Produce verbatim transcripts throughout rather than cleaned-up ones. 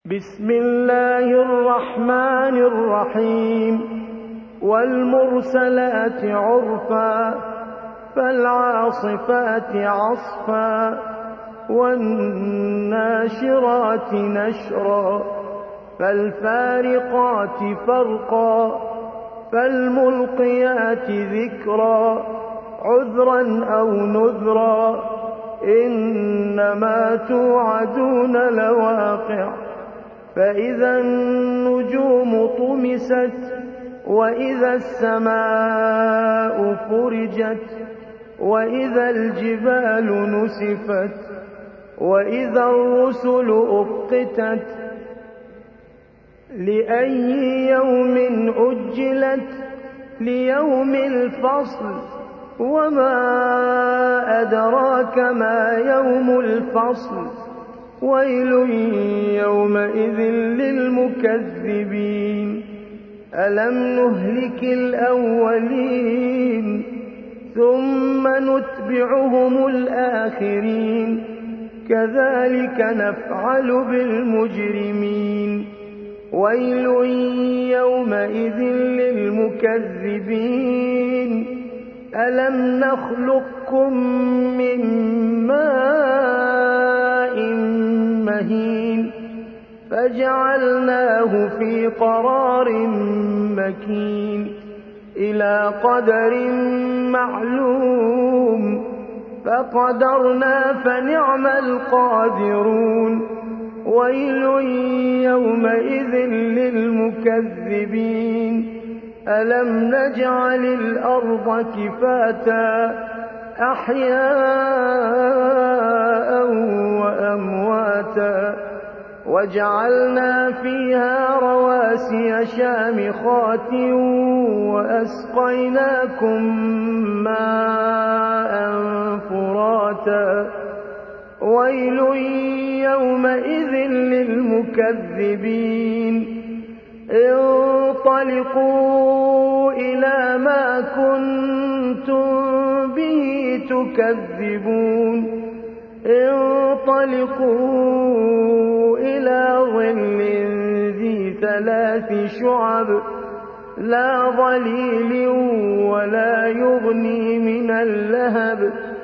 بسم الله الرحمن الرحيم والمرسلات عرفا فالعاصفات عصفا والناشرات نشرا فالفارقات فرقا فالملقيات ذكرا عذرا أو نذرا إنما توعدون لواقع فإذا النجوم طمست وإذا السماء فرجت وإذا الجبال نسفت وإذا الرسل أقتت لأي يوم أجلت ليوم الفصل وما أدراك ما يوم الفصل ويل يومئذ للمكذبين ألم نهلك الأولين ثم نتبعهم الآخرين كذلك نفعل بالمجرمين ويل يومئذ للمكذبين ألم نخلقكم من ماء مهين فجعلناه في قرار مكين إلى قدر معلوم فقدرنا فنعم القادرون ويل يومئذ للمكذبين ألم نجعل الأرض كفاتا أحياء وأمواتا وجعلنا فيها رواسي شامخات وأسقيناكم ماء فراتا ويل يومئذ للمكذبين انطلقوا إلى ما كنتم به تكذبون انطلقوا إلى ظل ذي ثلاث شعب لا ظليل ولا يغني من اللهب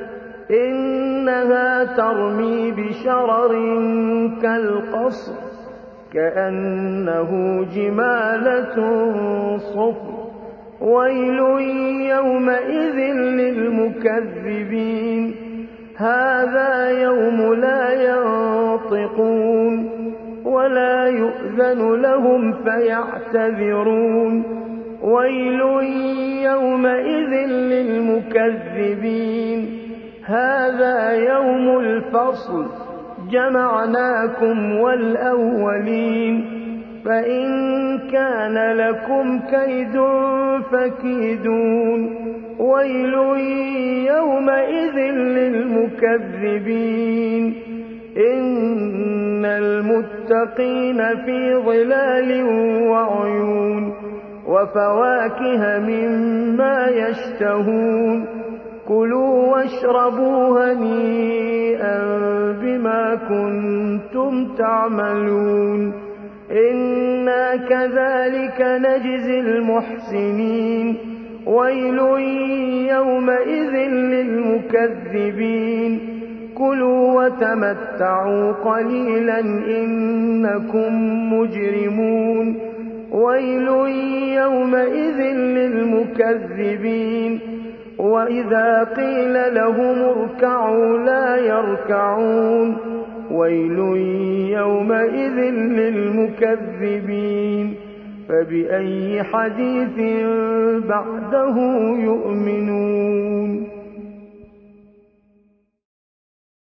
إنها ترمي بشرر كالقصر كأنه جمالة صفر ويل يومئذ للمكذبين هذا يوم لا ينطقون ولا يؤذن لهم فيعتذرون ويل يومئذ للمكذبين هذا يوم الفصل جمعناكم والأولين فإن كان لكم كيد فكيدون ويل يومئذ للمكذبين إن المتقين في ظلال وعيون وفواكه مما يشتهون كلوا واشربوا هنيئا بما كنتم تعملون إنا كذلك نجزي المحسنين ويل يومئذ للمكذبين كلوا وتمتعوا قليلا إنكم مجرمون ويل يومئذ للمكذبين وإذا قيل لهم اركعوا لا يركعون ويل يومئذ للمكذبين فبأي حديث بعده يؤمنون.